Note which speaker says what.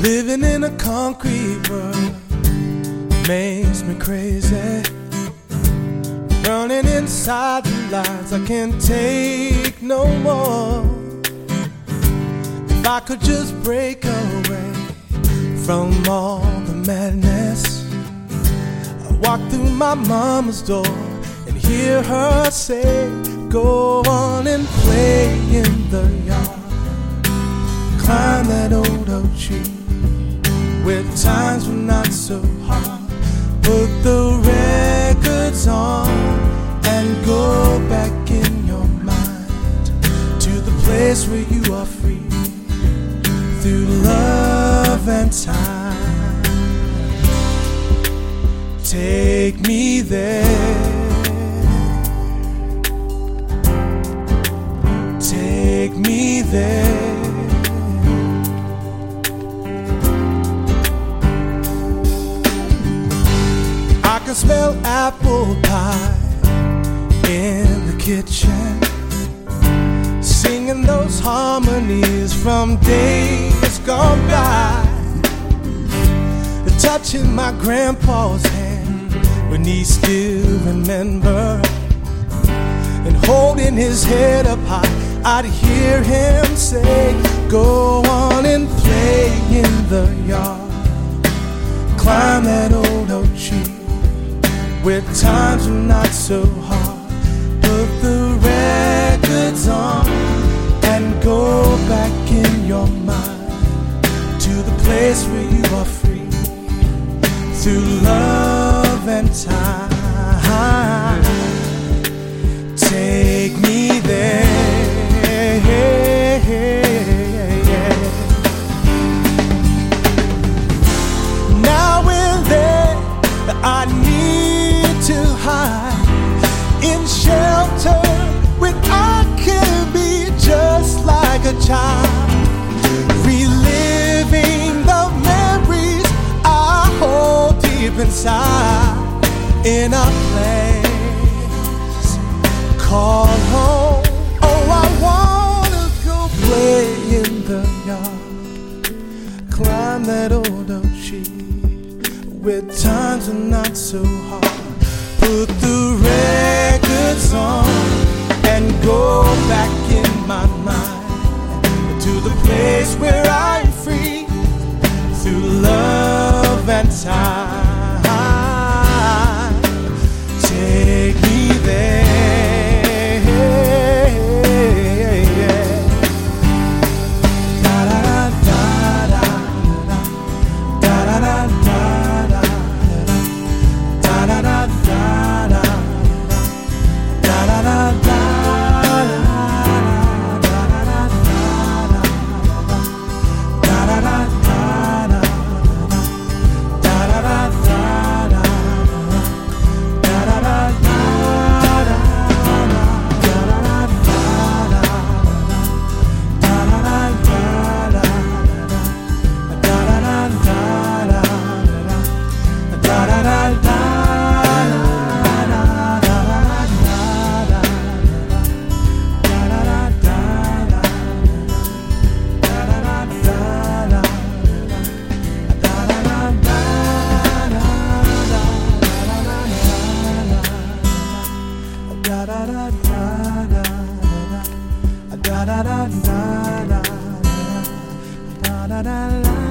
Speaker 1: Living in a concrete world makes me crazy. Running inside the lines, I can't take no more. If I could just break away from all the madness, I walk through my mama's door and hear her say, go on and play in the yard. Climb that old oak tree where times were not so hard. Put the records on and go back in your mind to the place where you are free through love and time. Take me there. Take me there. I can smell apple pie in the kitchen, singing those harmonies from days gone by, touching my grandpa's hand when he still remember, and holding his head up high, I'd hear him say, go on and play in the yard. Climb that old oak tree where times were not so hard. Put the records on and go back in your mind to the place where you are free through love and time. Take me there. Now and then I need to hide in shelter when I can be just like a child, reliving the memories I hold deep inside in a place called home. Oh, I wanna go play in the yard, climb that old oak tree where times are not so hard. Put the records on and go back in my mind to the place where I'm free through love and time. Take me there. Da da da da da da da da da da da da da. Da da da da da da da da da da.